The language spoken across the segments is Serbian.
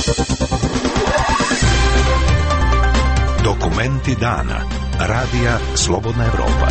Dokumenti dana. Radija Slobodna Evropa.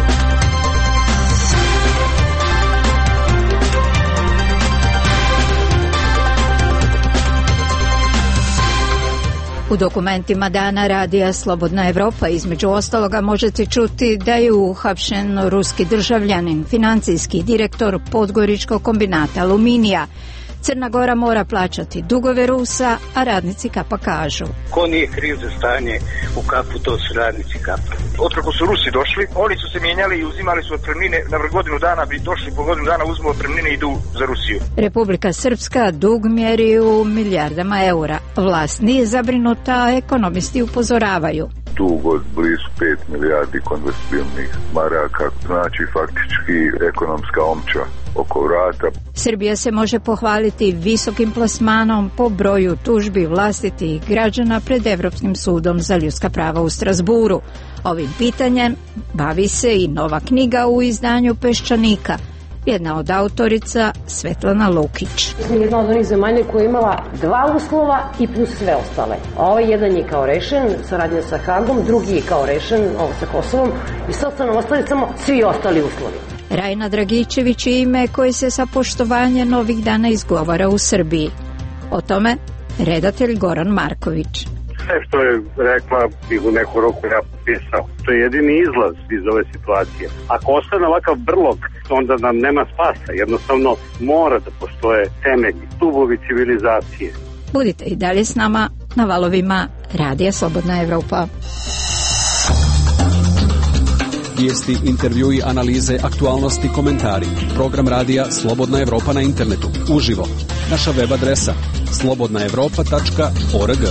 U dokumentima dana Radija Slobodna Evropa između ostaloga možete čuti da je uhapšen ruski državljanin, financijski direktor Podgoričkog kombinata aluminija. Crna Gora mora plaćati dugove Rusa, a radnici Kapa kažu: ko nije kriv za stanje u Kapu, to su radnici Kapa. Otkako su Rusi došli, oni su se mijenjali i uzimali su otpremnine, na godinu dana bi došli, po godinu dana uzmu otpremnine i idu za Rusiju. Republika Srpska dug mjeri u milijardama eura. Vlast nije zabrinuta, a ekonomisti upozoravaju: dug od blizu 5 milijardi konvertibilnih maraka, znači faktički ekonomska omča oko vrata. Srbija se može pohvaliti visokim plasmanom po broju tužbi vlastitih građana pred Evropskim sudom za ljudska prava u Strasburu. Ovim pitanjem bavi se i nova knjiga u izdanju Peščanika. Jedna od autorica Svetlana Lukić. Jedna od onih zemalja koja je imala 2 uslova i plus sve ostale. Ovaj jedan je kao rešen, saradnja sa Hagom, drugi je kao rešen, ovo sa Kosovom, i sad su nam ostali samo svi ostali uslovi. Rajna Dragičević je ime koje se sa poštovanjem ovih dana izgovara u Srbiji. O tome redatelj Goran Marković. Sve što je rekla bih u neku roku ja potpisao. To je jedini izlaz iz ove situacije. Ako ostane ovakav brlog, onda nam nema spasa. Jednostavno mora da postoje temelji, stubovi civilizacije. Budite i dalje s nama na valovima Radija Slobodna Evropa. Vijesti, intervjui, analize, aktualnosti, komentari. Program Radija Slobodna Evropa na internetu. Uživo. Naša web adresa slobodnaevropa.org.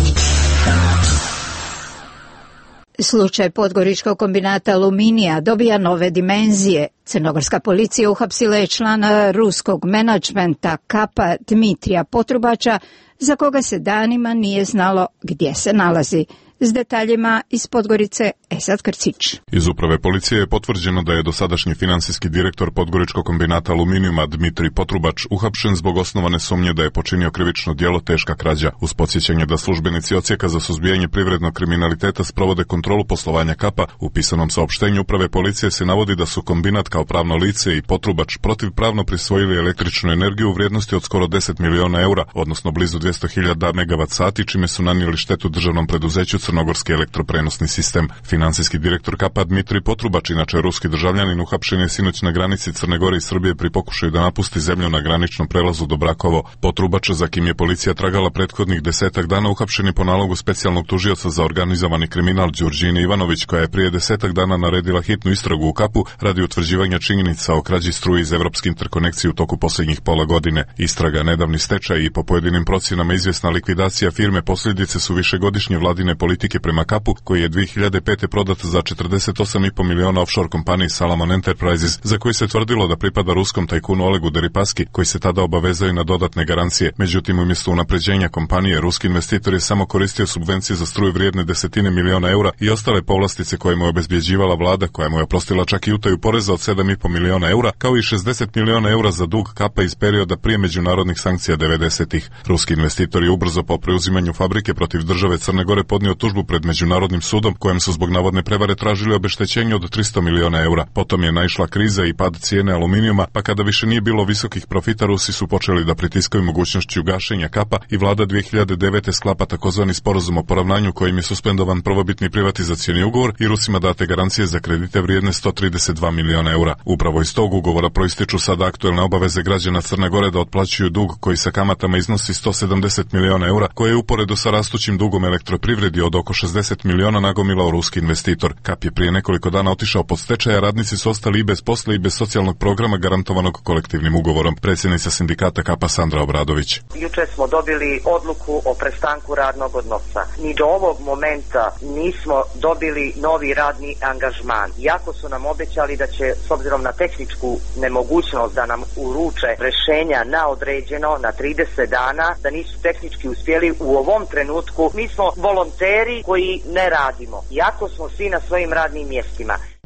Slučaj Podgoričkog kombinata aluminija dobija nove dimenzije. Crnogorska policija uhapsila je člana ruskog menadžmenta Kapa Dmitrija Potrubača, za koga se danima nije znalo gdje se nalazi. S detaljima iz Podgorice Esad Krcić. Iz uprave policije je potvrđeno da je dosadašnji finansijski direktor Podgoričkog kombinata aluminijuma Dmitrij Potrubač uhapšen zbog osnovane sumnje da je počinio krivično djelo teška krađa, uz podsjećanje da službenici Odsjeka za suzbijanje privrednog kriminaliteta sprovode kontrolu poslovanja Kapa. U pisanom saopštenju uprave policije se navodi da su kombinat kao pravno lice i Potrubač protivpravno prisvojili električnu energiju u vrijednosti od skoro 10 miliona eura, odnosno blizu 200.000 MWh, čime su nanijeli štetu državnom preduzeću Crnogorski elektroprenosni sistem. Finansijski direktor Kapa Dmitrij Potrubač, inače ruski državljanin, uhapšen je sinoć na granici Crne Gore i Srbije pri pokušaju da napusti zemlju na graničnom prelazu Dobrakovo. Potrubač, za kim je policija tragala prethodnih 10 dana, uhapšen je po nalogu specijalnog tužioca za organizovani kriminal Đurđine Ivanović, koja je prije 10 dana naredila hitnu istragu u Kapu radi utvrđivanja činjenica o krađi struje iz evropske interkonekcije u toku posljednjih pola godine. Istraga, nedavni stečaj i po pojedinim procjenama izvjesna likvidacija firme posljedice su višegodišnje vladine politike prema Kapu, koji je 2005. prodat za 48,5 miliona offshore kompaniji Salomon Enterprises, za koji se tvrdilo da pripada ruskom tajkunu Olegu Deripaski, koji se tada obavezao na dodatne garancije. Međutim, umjesto unapređenja kompanije, ruski investitor je samo koristio subvencije za struju vrijedne desetine miliona eura i ostale povlastice koje mu je obezbjeđivala vlada, koja mu je oprostila čak i utaju poreza od 7,5 miliona eura, kao i 60 miliona eura za dug Kapa iz perioda prije međunarodnih sankcija 90-ih. Ruski investitor je ubrzo po preuzimanju fabrike protiv države Crne Gore podnio tužbu pred Međunarodnim sudom, kojem su zbog navodne prevare tražili obeštećenje od 300 miliona eura. Potom je naišla kriza i pad cijene aluminijuma, pa kada više nije bilo visokih profita, Rusi su počeli da pritiskaju mogućnošću gašenja Kapa i vlada 2009. sklapa takozvani sporazum o poravnanju, kojim je suspendovan prvobitni privatizacioni ugovor i Rusima date garancije za kredite vrijedne 132 miliona eura. Upravo iz tog ugovora proističu sada aktuelne obaveze građana Crne Gore da otplaćuju dug koji sa kamatama iznosi 170 miliona eura, koje je uporedo sa rastućim dugom elektroprivredi od oko 60 miliona nagomilao ruski investitor. Kap je prije nekoliko dana otišao pod stečaj, a radnici su ostali i bez posla i bez socijalnog programa garantovanog kolektivnim ugovorom. Predsjednica sindikata Kapa Sandra Obradović. Juče smo dobili odluku o prestanku radnog odnosa. Ni do ovog momenta nismo dobili novi radni angažman. Iako su nam obećali da će, s obzirom na tehničku nemogućnost da nam uruče rješenja na određeno na 30 dana, da nisu tehnički uspjeli, u ovom trenutku mi smo volonteri koji ne radimo, iako smo svi na svojim radnim mjestima.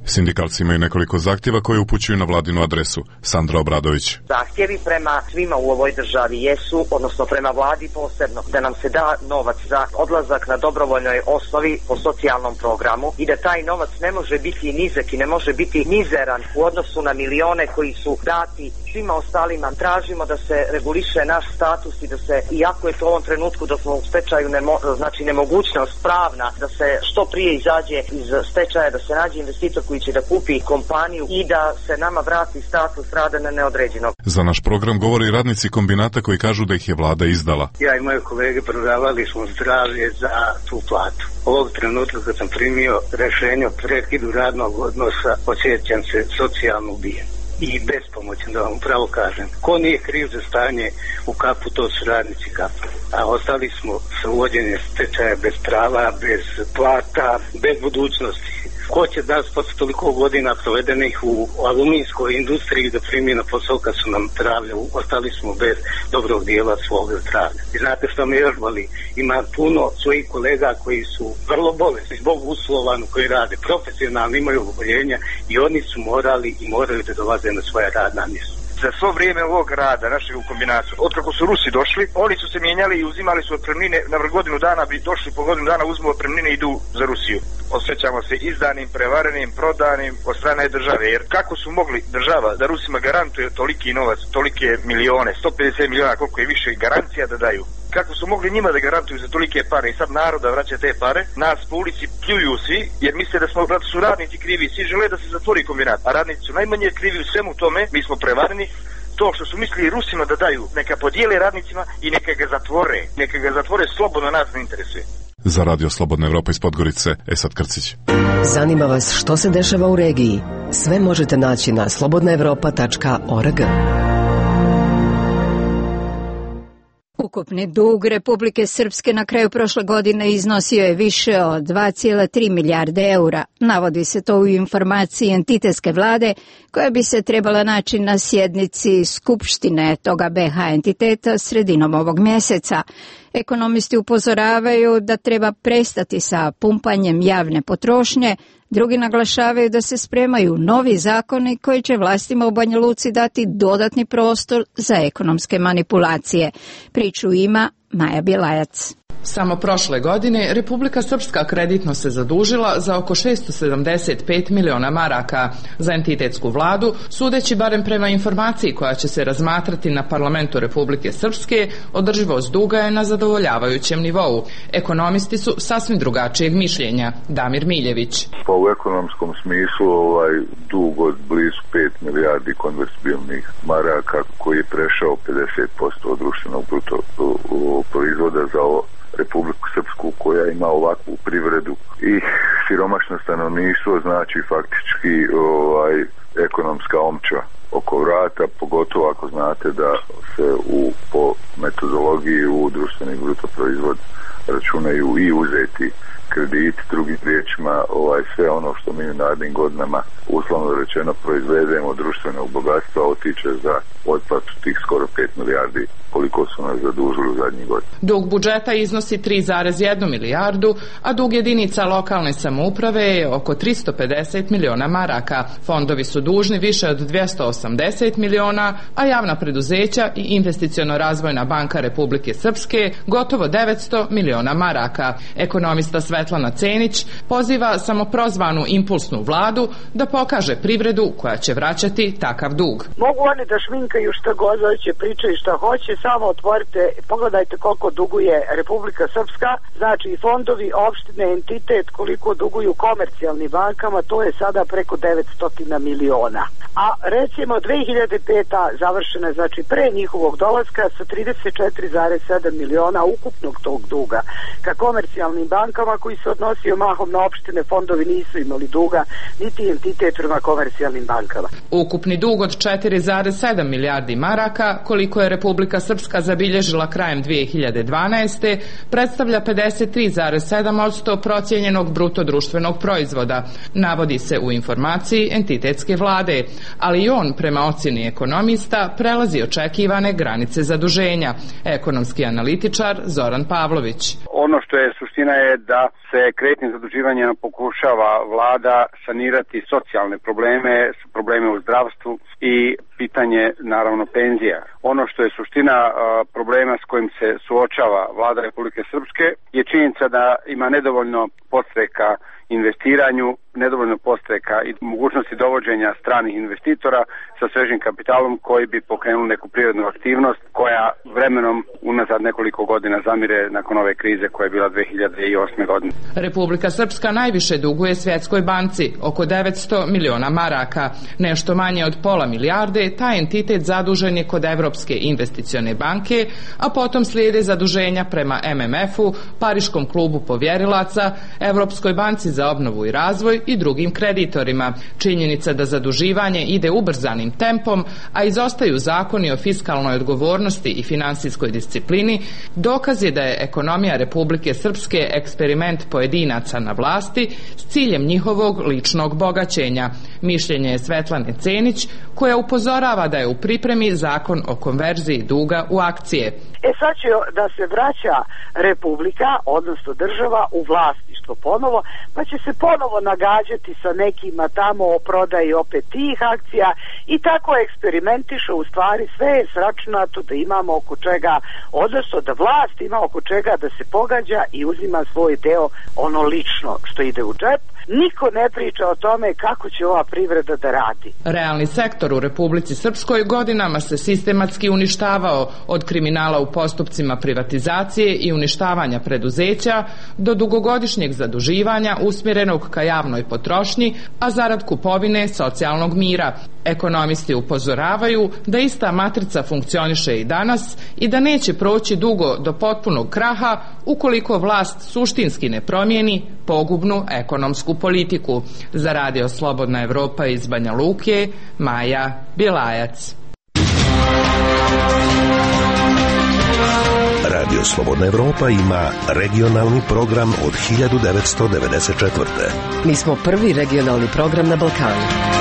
Sindikalci imaju nekoliko zahtjeva koje upućuju na vladinu adresu. Sandra Obradović. Zahtjevi prema svima u ovoj državi jesu, odnosno prema vladi posebno, da nam se da novac za odlazak na dobrovoljnoj osnovi po socijalnom programu i da taj novac ne može biti nizak i ne može biti mizeran u odnosu na milione koji su dati svima ostalima. Tražimo da se reguliše naš status i da se, iako je to u ovom trenutku da smo u stečaju, znači nemogućnost pravna, da se što prije izađe iz stečaja, da se nađe investitor koji će da kupi kompaniju i da se nama vrati status rada na neodređeno. Za naš program govore i radnici kombinata koji kažu da ih je vlada izdala. Ja i moje kolege prodavali smo zdravlje za tu platu. Ovog trenutka kad sam primio rešenje o prekidu radnog odnosa, osjećam se socijalno ubijen i bespomoćan, da vam pravo kažem. Ko nije kriv za stanje u kapu, to su radnici kapu. A ostali smo sa uvođenjem stečaja bez prava, bez plata, bez budućnosti. Ko će da posle toliko godina provedenih u aluminijskoj industriji da primi na posao kad su nam zdravlje, ostali smo bez dobrog dijela svog zdravlja. I znate što me još boli? Ima puno svojih kolega koji su vrlo bolesni zbog uslova koji rade profesionalno, imaju oboljenja i oni su morali i moraju da dolaze na svoja radna mjesta. Za svo vrijeme ovog rada našeg u kombinatu, otkako su Rusi došli, oni su se mijenjali i uzimali su otpremnine, na godinu dana bi došli, po godinu dana uzmu otpremnine i idu za Rusiju. Osjećamo se izdanim, prevarenim, prodanim od strane države, jer kako su mogli država da Rusima garantuje toliki novac, tolike milione, 150 miliona, koliko je više garancija da daju. Kako su mogli njima da garantuju za tolike pare i sad naroda vraća te pare, nas po ulici pljuju svi, jer misle da su radnici krivi, svi žele da se zatvori kombinat, a radnici su najmanje krivi u svemu tome, mi smo prevareni. To što su mislili Rusima da daju, neka podijele radnicima i neka ga zatvore slobodno, nas ne interesuje. Za Radio Slobodna Evropa iz Podgorice, Esad Krcić. Zanima vas što se dešava u regiji? Sve možete naći na slobodnaevropa.org. Ukupni dug Republike Srpske na kraju prošle godine iznosio je više od 2,3 milijarde eura. Navodi se to u informaciji entitetske vlade koja bi se trebala naći na sjednici Skupštine toga BH entiteta sredinom ovog mjeseca. Ekonomisti upozoravaju da treba prestati sa pumpanjem javne potrošnje, drugi naglašavaju da se spremaju novi zakoni koji će vlastima u Banja Luci dati dodatni prostor za ekonomske manipulacije. Priču ima Maja Bjelajac. Samo prošle godine Republika Srpska kreditno se zadužila za oko 675 miliona maraka. Za entitetsku vladu, sudeći barem prema informaciji koja će se razmatrati na parlamentu Republike Srpske, održivost duga je na zadovoljavajućem nivou. Ekonomisti su sasvim drugačijeg mišljenja. Damir Miljević. Pa u ekonomskom smislu dug od blizu 5 milijardi konvertibilnih maraka koji je prešao 50% od društvenog bruto proizvoda za Republiku Srpsku koja ima ovakvu privredu i siromašno stanovništvo, znači faktički ekonomska omča oko vrata, pogotovo ako znate da se po metodologiji u društveni bruto proizvod računaju i uzeti kredit, drugim riječima sve ono što mi u narednim godinama uslovno rečeno proizvedemo društvenog bogatstva otiče za otplatu tih skoro 5 milijardi koliko su nas zadužili u zadnjih godina. Dug budžeta iznosi 3,1 milijardu, a dug jedinica lokalne samouprave je oko 350 miliona maraka. Fondovi su dužni više od 280 miliona, a javna preduzeća i Investiciono-razvojna banka Republike Srpske gotovo 900 miliona maraka. Ekonomista Svetlana Cenić poziva samoprozvanu impulsnu vladu da pokaže privredu koja će vraćati takav dug. Mogu oni da šminkaju šta god hoće, pričaju šta hoće, samo otvorite, pogledajte koliko duguje Republika Srpska, znači i fondovi, opštine, entitet, koliko duguju komercijalnim bankama, to je sada preko 900 miliona. A recimo 2005. završena je, znači pre njihovog dolaska sa 34,7 miliona ukupnog tog duga ka komercijalnim bankama koji se odnosio mahom na opštine, fondovi nisu imali duga, niti entitet prema komercijalnim bankama. Ukupni dug od 4,7 milijardi maraka, koliko je Republika Srpska Srpska zabilježila krajem 2012. predstavlja 53,7% procijenjenog bruto društvenog proizvoda, navodi se u informaciji entitetske vlade, ali i on prema ocjeni ekonomista prelazi očekivane granice zaduženja. Ekonomski analitičar Zoran Pavlović. Ono što je suština je da se kreditnim zaduživanjem pokušava vlada sanirati socijalne probleme u zdravstvu i pitanje naravno penzija. Ono što je suština problema s kojim se suočava vlada Republike Srpske je činjenica da ima nedovoljno podstreka investiranju, nedovoljno podstreka i mogućnosti dovođenja stranih investitora sa svežim kapitalom koji bi pokrenuli neku privrednu aktivnost koja vremenom unazad nekoliko godina zamire nakon ove krize koja je bila 2008. godine. Republika Srpska najviše duguje Svjetskoj banci, oko 900 miliona maraka. Nešto manje od pola milijarde, taj entitet zadužen je kod Evropske investicione banke, a potom slijede zaduženja prema MMF-u, Pariškom klubu povjerilaca, Evropskoj banci za obnovu i razvoj i drugim kreditorima. Činjenica da zaduživanje ide ubrzanim tempom, a izostaju zakoni o fiskalnoj odgovornosti i finansijskoj disciplini, dokaz je da je ekonomija Republike Srpske eksperiment pojedinaca na vlasti s ciljem njihovog ličnog bogaćenja. Mišljenje je Svetlane Cenić, koja upozorava da je u pripremi zakon o konverziji duga u akcije. Sad će da se vraća Republika, odnosno država, u vlasništvo ponovo, pa će se ponovo nagađati sa nekima tamo o prodaji opet tih akcija i tako eksperimentiše. U stvari sve je sračunato da imamo oko čega, odnosno da vlast ima oko čega da se pogađa i uzima svoj deo, ono lično što ide u džep. Niko ne priča o tome kako će ova privreda da radi. Realni sektor u Republici Srpskoj godinama se sistematski uništavao, od kriminala u postupcima privatizacije i uništavanja preduzeća do dugogodišnjeg zaduživanja usmjerenog ka javnoj potrošnji, a zarad kupovine socijalnog mira. Ekonomisti upozoravaju da ista matrica funkcioniše i danas i da neće proći dugo do potpunog kraha ukoliko vlast suštinski ne promijeni pogubnu ekonomsku politiku. Za Radio Slobodna Evropa iz Banja Luke, Maja Bjelajac. Radio Slobodna Evropa ima regionalni program od 1994. Mi smo prvi regionalni program na Balkanu.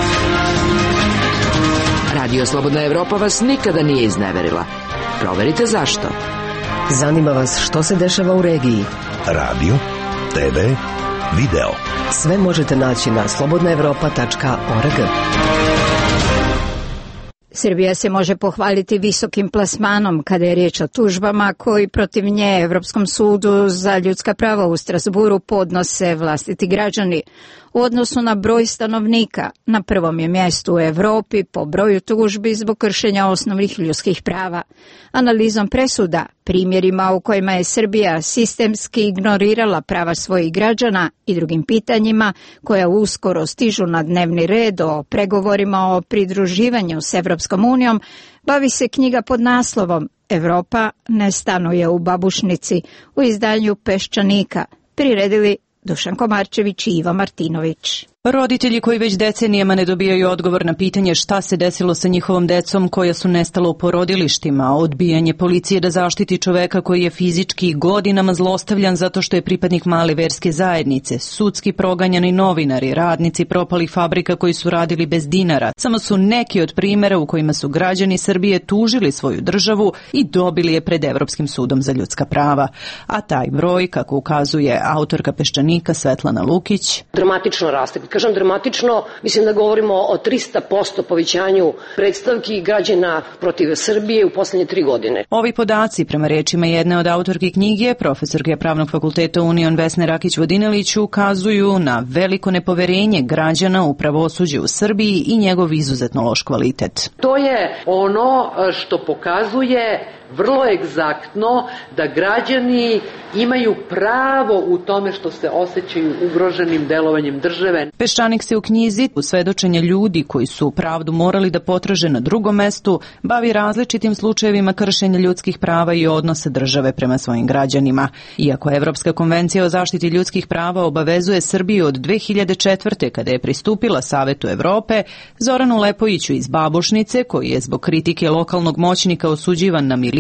Radio Slobodna Evropa vas nikada nije izneverila. Proverite zašto. Zanima vas što se dešava u regiji. Radio, TV, video. Sve možete naći na slobodnaevropa.org. Srbija se može pohvaliti visokim plasmanom kada je riječ o tužbama koji protiv nje Evropskom sudu za ljudska prava u Strasburu podnose vlastiti građani. U odnosu na broj stanovnika, na prvom je mjestu u Evropi po broju tužbi zbog kršenja osnovnih ljudskih prava. Analizom presuda, primjerima u kojima je Srbija sistemski ignorirala prava svojih građana i drugim pitanjima koja uskoro stižu na dnevni red o pregovorima o pridruživanju s Evropskom unijom, bavi se knjiga pod naslovom Evropa ne stanuje u babušnici u izdanju Peščanika, priredili Dušan Komarčević i Iva Martinović. Roditelji koji već decenijama ne dobijaju odgovor na pitanje šta se desilo sa njihovom decom koja su nestala u porodilištima, odbijanje policije da zaštiti čoveka koji je fizički godinama zlostavljan zato što je pripadnik male verske zajednice, sudski proganjani novinari, radnici propalih fabrika koji su radili bez dinara, samo su neki od primjera u kojima su građani Srbije tužili svoju državu i dobili je pred Evropskim sudom za ljudska prava. A taj broj, kako ukazuje autorka Peščanika Svetlana Lukić, dramatično raste. Kažem dramatično, mislim da govorimo o 300% povećanju predstavki građana protiv Srbije u posljednje 3 godine. Ovi podaci, prema rečima jedne od autorke knjige, profesorke Pravnog fakulteta Union Vesne Rakić-Vodinelić, ukazuju na veliko nepoverenje građana u pravosuđe u Srbiji i njegov izuzetno loš kvalitet. To je ono što pokazuje vrlo egzaktno da građani imaju pravo u tome što se osjećaju ugroženim delovanjem države. Peščanik se u knjizi u svedočenje ljudi koji su pravdu morali da potraže na drugom mestu bavi različitim slučajevima kršenja ljudskih prava i odnosa države prema svojim građanima. Iako Evropska konvencija o zaštiti ljudskih prava obavezuje Srbiju od 2004. kada je pristupila Savetu Evrope, Zoranu Lepojiću iz Babušnice, koji je zbog kritike lokalnog moćnika osuđivan na 1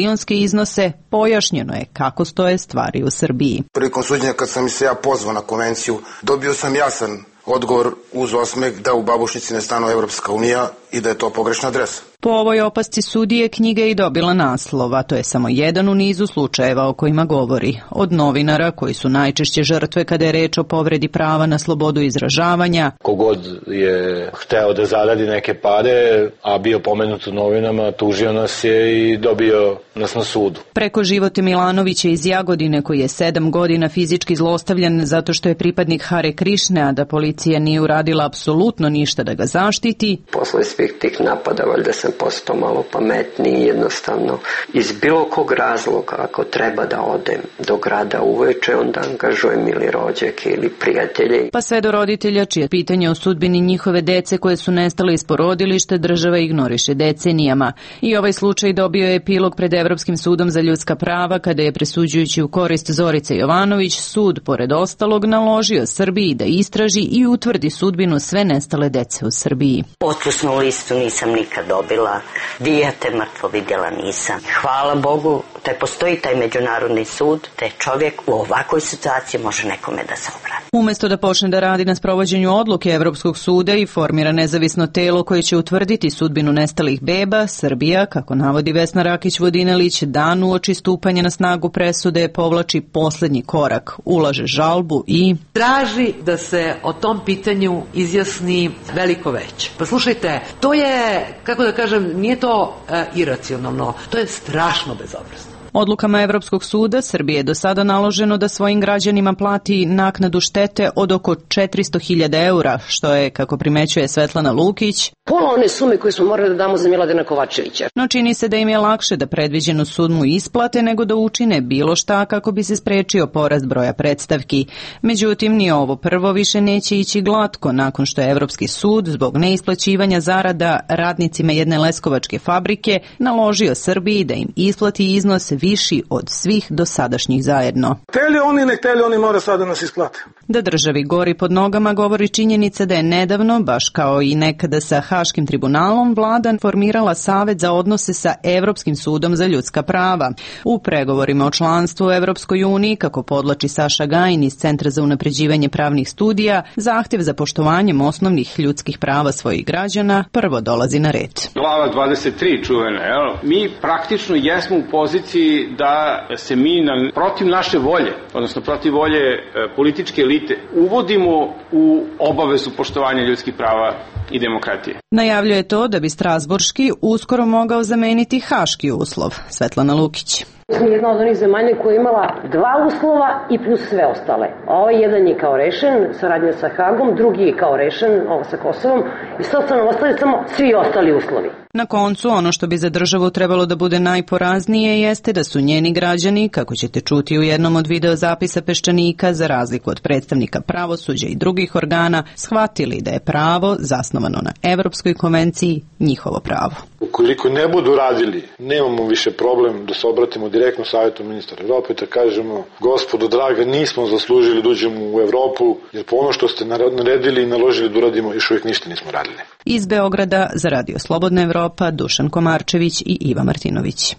milionske iznose, pojašnjeno je kako stoje stvari u Srbiji. Prilikom suđenja kad sam se ja pozvao na konvenciju, dobio sam jasan odgovor uz osmeh da u Babušnici ne stanuje Evropska unija i da je to pogrešna adresa. Po ovoj opasci sudije knjiga je i dobila naslov, a to je samo jedan u nizu slučajeva o kojima govori. Od novinara, koji su najčešće žrtve kada je reč o povredi prava na slobodu izražavanja. Kogod je hteo da zaradi neke pare, a bio pomenut u novinama, tužio nas je i dobio nas na sudu. Preko Živote Milanovića iz Jagodine, koji je 7 godina fizički zlostavljan zato što je pripadnik Hare Krišne, a da policija nije uradila apsolutno ništa da ga zaštiti. Posle svih tih napada, valjda sam postao malo pametniji, jednostavno iz bilo kog razloga, ako treba da odem do grada uveče, onda angažujem ili rođake ili prijatelje. Pa sve do roditelja čije pitanje o sudbini njihove dece koje su nestale iz porodilišta država ignoriše decenijama. I ovaj slučaj dobio je epilog pred Evropskim sudom za ljudska prava kada je, presuđujući u korist Zorice Jovanović, sud pored ostalog naložio Srbiji da istraži i utvrdi sudbinu sve nestale dece u Srbiji. Otpusnu listu nisam nikad dobila, dijete mrtvo vidjela nisam. Hvala Bogu da postoji taj međunarodni sud, da čovjek u ovakvoj situaciji može nekome da se obrati. Umesto da počne da radi na sprovođenju odluke Evropskog suda i formira nezavisno telo koje će utvrditi sudbinu nestalih beba, Srbija, kako navodi Vesna Rakić-Vodinelić, dan uoči stupanja na snagu presude povlači poslednji korak, ulaže žalbu i traži da se o tom pitanju izjasni veliko veće. Pa slušajte, to je, kako da kažem, nije to iracionalno, to je strašno bezobrazno. Odlukama Evropskog suda Srbije je do sada naloženo da svojim građanima plati naknadu štete od oko 400.000 eura, što je, kako primećuje Svetlana Lukić, pola one sume koje smo morali da damo za Miladina Kovačevića. No čini se da im je lakše da predviđenu sumu isplate nego da učine bilo šta kako bi se sprečio porast broja predstavki. Međutim, ni ovo prvo više neće ići glatko nakon što je Evropski sud zbog neisplaćivanja zarada radnicima jedne leskovačke fabrike naložio Srbiji da im isplati iznos viši od svih dosadašnjih zajedno. Hteli oni, ne hteli oni, mora sada nas isplati. Da državi gori pod nogama govori činjenica da je nedavno, baš kao i nekada sa Haškim tribunalom, vlada formirala Savet za odnose sa Evropskim sudom za ljudska prava. U pregovorima o članstvu u Evropskoj uniji, kako podlači Saša Gajin iz Centra za unapređivanje pravnih studija, zahtjev za poštovanjem osnovnih ljudskih prava svojih građana prvo dolazi na red. Glava 23 čuvena, mi praktično jesmo u poziciji da se mi protiv naše volje, odnosno protiv volje političke elite, uvodimo u obavezu poštovanja ljudskih prava i demokratije. Najavljuje to da bi Strasburški uskoro mogao zameniti Haški uslov. Svetlana Lukić. Smo jedna od onih zemalja koja je imala 2 uslova i plus sve ostale. Ovaj jedan je kao rešen, saradnja sa Hagom, drugi je kao rešen, ovo sa Kosovom, i sad su nam ostali samo svi ostali uslovi. Na koncu, ono što bi za državu trebalo da bude najporaznije jeste da su njeni građani, kako ćete čuti u jednom od videozapisa Peščanika, za razliku od predstavnika pravosuđa i drugih organa, shvatili da je pravo zasnovano na Evropskoj konvenciji njihovo pravo. Ukoliko ne budu radili, nemamo više problem da se obratimo direktno Savjetu ministara Evrope, da kažemo, gospodo draga, nismo zaslužili da uđemo u Evropu, jer po ono što ste naredili i naložili da uradimo, još uvijek ništa nismo radili. Iz Beograda za Radio Slobodna Evropa, Dušan Komarčević i Iva Martinović.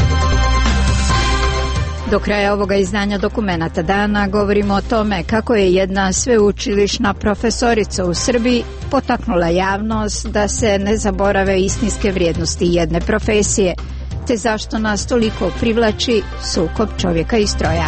Do kraja ovoga izdanja Dokumenata dana govorimo o tome kako je jedna sveučilišna profesorica u Srbiji potaknula javnost da se ne zaborave istinske vrijednosti jedne profesije, te zašto nas toliko privlači sukob čovjeka i stroja.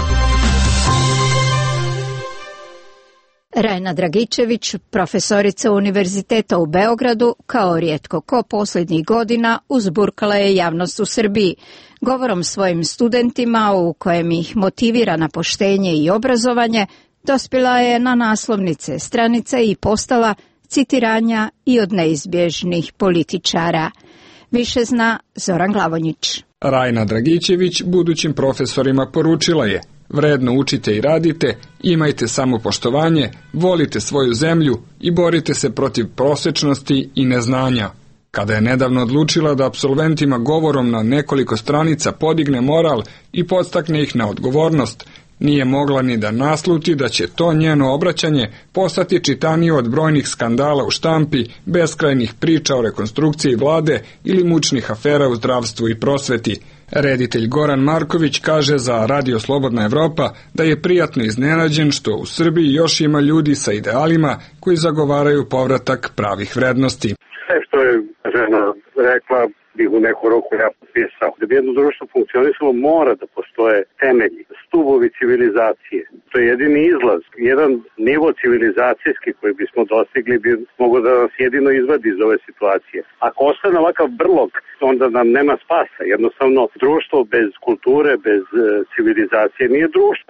Rajna Dragičević, profesorica Univerziteta u Beogradu, kao rijetko ko posljednjih godina uzburkala je javnost u Srbiji, govorom svojim studentima u kojem ih motivira na poštenje i obrazovanje, dospjela je na naslovnice stranice i postala citiranja i od neizbježnih političara. Više zna Zoran Glavonjić. Rajna Dragičević budućim profesorima poručila je: vredno učite i radite, imajte samopoštovanje, volite svoju zemlju i borite se protiv prosečnosti i neznanja. Kada je nedavno odlučila da apsolventima govorom na nekoliko stranica podigne moral i podstakne ih na odgovornost, Nije mogla ni da nasluti da će to njeno obraćanje postati čitanije od brojnih skandala u štampi, beskrajnih priča o rekonstrukciji vlade ili mučnih afera u zdravstvu i prosveti. Reditelj Goran Marković kaže za Radio Slobodna Evropa da je prijatno iznenađen što u Srbiji još ima ljudi sa idealima koji zagovaraju povratak pravih vrednosti. Sve što je žena rekla bih u neku roku ja potpisao. Da bi jedno društvo funkcionisalo mora da postoje temelji, stubovi civilizacije. To je jedini izlaz. Jedan nivo civilizacijski koji bismo dostigli bi mogao da nas jedino izvadi iz ove situacije. Ako ostane ovakav brlog, onda nam nema spasa. Jednostavno, društvo bez kulture, bez civilizacije nije društvo.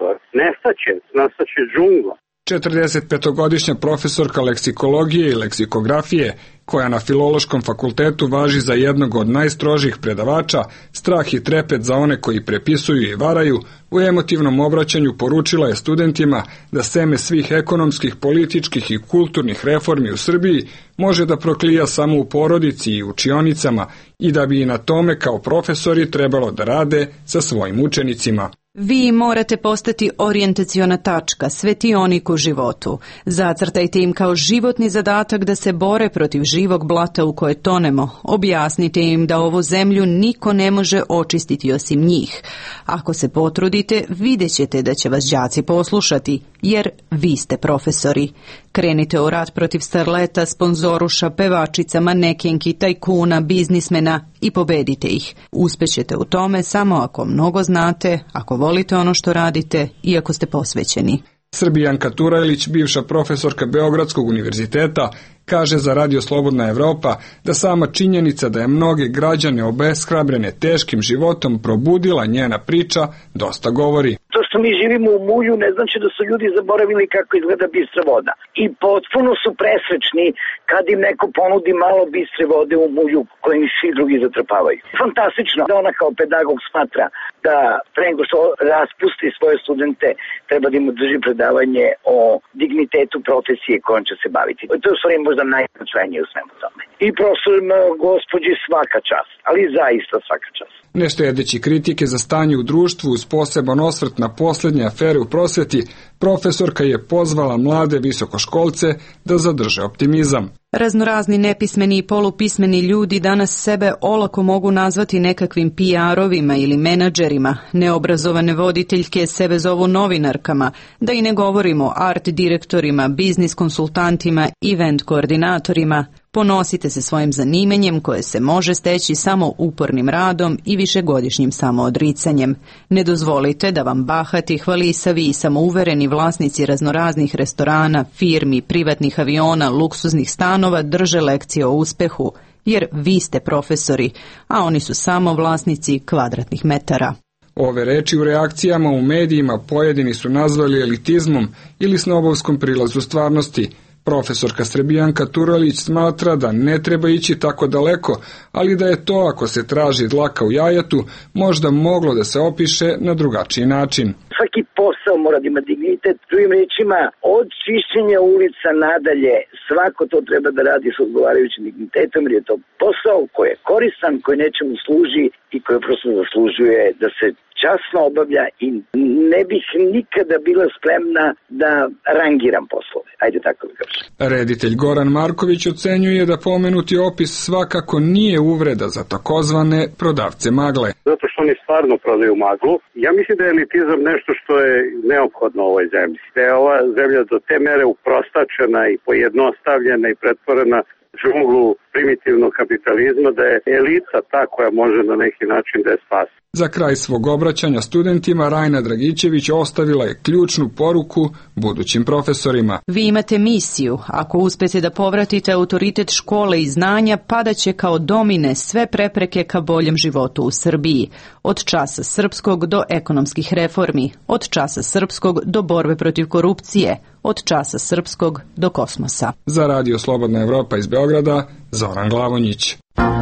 Nastaće džungla. 45-godišnja profesorka leksikologije i leksikografije, koja na Filološkom fakultetu važi za jednog od najstrožih predavača, strah i trepet za one koji prepisuju i varaju, u emotivnom obraćanju poručila je studentima da seme svih ekonomskih, političkih i kulturnih reformi u Srbiji može da proklija samo u porodici i učionicama i da bi i na tome kao profesori trebalo da rade sa svojim učenicima. Vi morate postati orijentaciona tačka, svetionik u životu. Zacrtajte im kao životni zadatak da se bore protiv živog blata u koje tonemo. Objasnite im da ovu zemlju niko ne može očistiti osim njih. Ako se potrudite, vidjet ćete da će vas đaci poslušati, jer vi ste profesori. Krenite u rat protiv starleta, sponzoruša, pevačica, manekenki, tajkuna, biznismena i pobedite ih. Uspećete u tome samo ako mnogo znate, ako volite ono što radite i ako ste posvećeni. Srbijanka Turajlić, bivša profesorka Beogradskog univerziteta, kaže za Radio Slobodna Evropa da sama činjenica da je mnoge građane obeshrabrene teškim životom probudila njena priča dosta govori. To što mi živimo u mulju ne znači da su ljudi zaboravili kako izgleda bistra voda. I potpuno su presrećni kad im neko ponudi malo bistre vode u mulju kojim svi drugi zatrpavaju. Fantastično da ona kao pedagog smatra da pre nego što raspusti svoje studente treba da im drži predavanje o dignitetu profesije kojom će se baviti. To je u stvari možda najznačajnije u svemu tome. I profesorima gospođi svaka čast, ali zaista svaka čast. Ne štedeći kritike za stanje u društvu uz poseban osvrt na poslednje afere u prosveti, profesorka je pozvala mlade visokoškolce da zadrže optimizam. Raznorazni nepismeni i polupismeni ljudi danas sebe olako mogu nazvati nekakvim PR-ovima ili menadžerima. Neobrazovane voditeljke sebe zovu novinarkama, da i ne govorimo art direktorima, biznis konsultantima, event koordinatorima. Ponosite se svojim zanimanjem koje se može steći samo upornim radom i višegodišnjim samoodricanjem. Ne dozvolite da vam bahati, hvalisavi i samouvereni vlasnici raznoraznih restorana, firmi, privatnih aviona, luksuznih stanova drže lekcije o uspehu, jer vi ste profesori, a oni su samo vlasnici kvadratnih metara. Ove reči u reakcijama u medijima pojedini su nazvali elitizmom ili snobovskom prilazu stvarnosti. Profesorka Srbijanka Turajlić smatra da ne treba ići tako daleko, ali da je to, ako se traži dlaka u jajetu, možda moglo da se opiše na drugačiji način. Svaki posao mora da ima dignitet, drugim rečima, od čišćenja ulica nadalje, svako to treba da radi s odgovarajućim dignitetom, jer je to posao koji je koristan, koji nečemu služi i koji prosto zaslužuje da se časno obavlja i ne bih nikada bila spremna da rangiram poslove. Ajde tako da kažem. Reditelj Goran Marković ocenjuje da pomenuti opis svakako nije uvreda za takozvane prodavce magle. Zato što oni stvarno prodaju maglu. Ja mislim da je elitizam nešto što je neophodno u ovoj zemlji. Da je ova zemlja do te mere uprostačena i pojednostavljena i pretvorena džunglu primitivnog kapitalizma, da je elita ta koja može na neki način da je spasi. Za kraj svog obraćanja studentima Rajna Dragićević ostavila je ključnu poruku budućim profesorima. Vi imate misiju. Ako uspete da povratite autoritet škole i znanja, padaće kao domine sve prepreke ka boljem životu u Srbiji. Od časa srpskog do ekonomskih reformi, od časa srpskog do borbe protiv korupcije, od časa srpskog do kosmosa. Za Radio Slobodna Evropa iz Beograda, Zoran Glavonjić.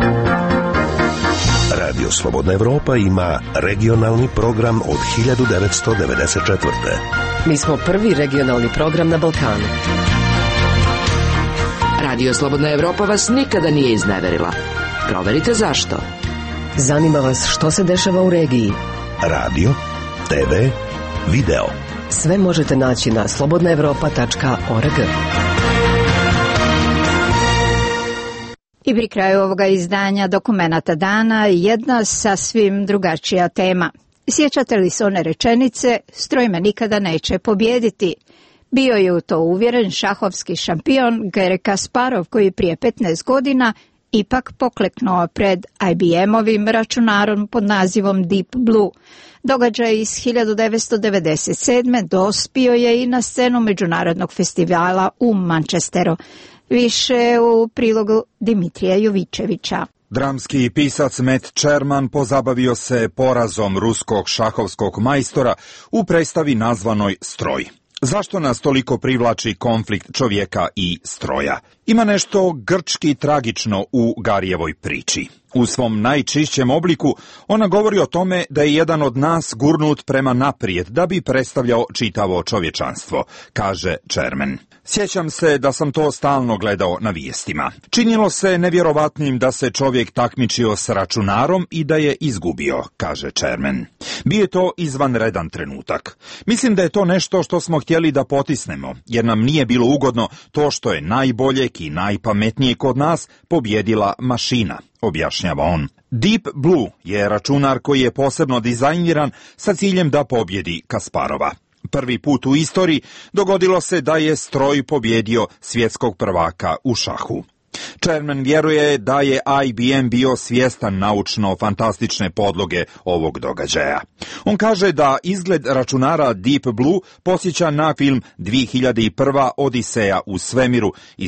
Radio Slobodna Evropa ima regionalni program od 1994. Mi smo prvi regionalni program na Balkanu. Radio Slobodna Evropa vas nikada nije izneverila. Proverite zašto. Zanima vas što se dešava u regiji. Radio, TV, video. Sve možete naći na slobodnaevropa.org. I pri kraju ovoga izdanja Dokumenata dana jedna sasvim drugačija tema. Sjećate li se one rečenice, stroj me nikada neće pobijediti? Bio je u to uvjeren šahovski šampion Garry Kasparov, koji prije 15 godina ipak pokleknuo pred IBM-ovim računarom pod nazivom Deep Blue. Događaj iz 1997. dospio je i na scenu međunarodnog festivala u Manchesteru. Više u prilogu Dimitrija Jovičevića. Dramski pisac Matt Cherman pozabavio se porazom ruskog šahovskog majstora u predstavi nazvanoj Stroj. Zašto nas toliko privlači konflikt čovjeka i stroja? Ima nešto grčki tragično u Garijevoj priči. U svom najčišćem obliku ona govori o tome da je jedan od nas gurnut prema naprijed da bi predstavljao čitavo čovječanstvo, kaže Cherman. Sjećam se da sam to stalno gledao na vijestima. Činilo se nevjerovatnim da se čovjek takmičio s računarom i da je izgubio, kaže Cherman. Bio je to izvanredan trenutak. Mislim da je to nešto što smo htjeli da potisnemo, jer nam nije bilo ugodno to što je najboljeg i najpametnijeg kod nas pobjedila mašina, objašnjava on. Deep Blue je računar koji je posebno dizajniran sa ciljem da pobjedi Kasparova. Prvi put u istoriji dogodilo se da je stroj pobjedio svjetskog prvaka u šahu. Cherman vjeruje da je IBM bio svjestan naučno-fantastične podloge ovog događaja. On kaže da izgled računara Deep Blue posjeća na film 2001. Odiseja u svemiru iz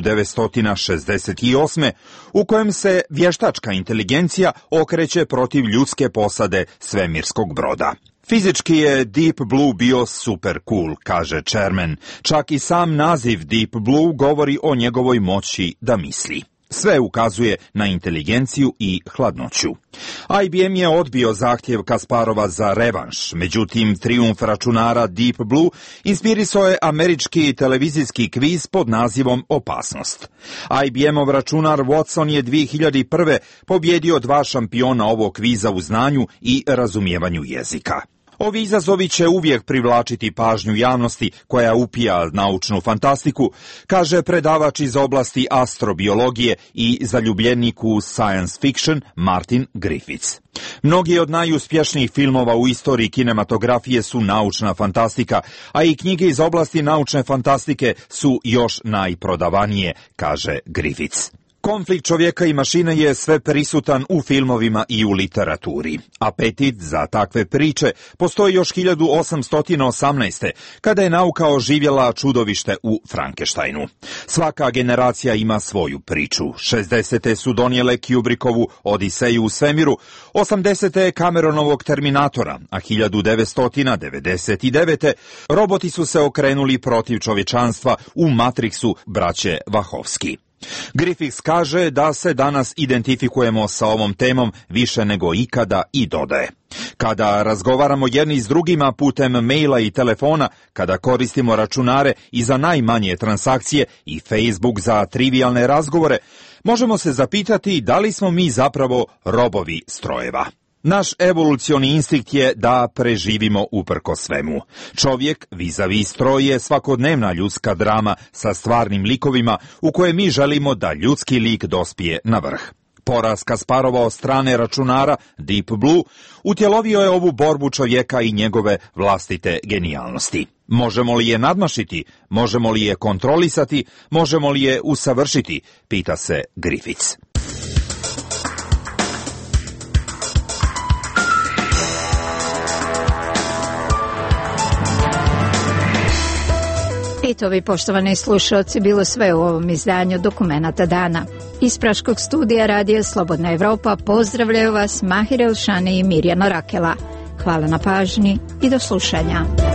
1968. u kojem se vještačka inteligencija okreće protiv ljudske posade svemirskog broda. Fizički je Deep Blue bio super cool, kaže Cherman. Čak i sam naziv Deep Blue govori o njegovoj moći da misli. Sve ukazuje na inteligenciju i hladnoću. IBM je odbio zahtjev Kasparova za revanš, međutim trijumf računara Deep Blue inspirisao je američki televizijski kviz pod nazivom Opasnost. IBM-ov računar Watson je 2001. pobjedio 2 šampiona ovog kviza u znanju i razumijevanju jezika. Ovi izazovi će uvijek privlačiti pažnju javnosti koja upija naučnu fantastiku, kaže predavač iz oblasti astrobiologije i zaljubljenik u science fiction Martin Griffiths. Mnogi od najuspješnijih filmova u istoriji kinematografije su naučna fantastika, a i knjige iz oblasti naučne fantastike su još najprodavanije, kaže Griffiths. Konflikt čovjeka i mašine je sve prisutan u filmovima i u literaturi. Apetit za takve priče postoji još 1818. kada je nauka oživjela čudovište u Frankensteinu. Svaka generacija ima svoju priču. 60. su donijele Kubrickovu Odiseju u svemiru, 80. Cameronovog Terminatora, a 1999. roboti su se okrenuli protiv čovječanstva u Matrixu braće Wachowski. Griffiths kaže da se danas identifikujemo sa ovom temom više nego ikada i dodaje. Kada razgovaramo jedni s drugima putem maila i telefona, kada koristimo računare i za najmanje transakcije i Facebook za trivijalne razgovore, možemo se zapitati da li smo mi zapravo robovi strojeva. Naš evolucioni instinkt je da preživimo uprko svemu. Čovjek vis-a-vis stroj je svakodnevna ljudska drama sa stvarnim likovima u koje mi želimo da ljudski lik dospije na vrh. Poraz Kasparova od strane računara Deep Blue utjelovio je ovu borbu čovjeka i njegove vlastite genijalnosti. Možemo li je nadmašiti? Možemo li je kontrolisati? Možemo li je usavršiti? Pita se Griffiths. I to bi, poštovani slušalci, bilo sve u ovom izdanju Dokumenata dana. Iz Praškog studija Radija Slobodna Evropa pozdravljaju vas Mahir Elšani i Mirjana Rakela. Hvala na pažnji i do slušanja.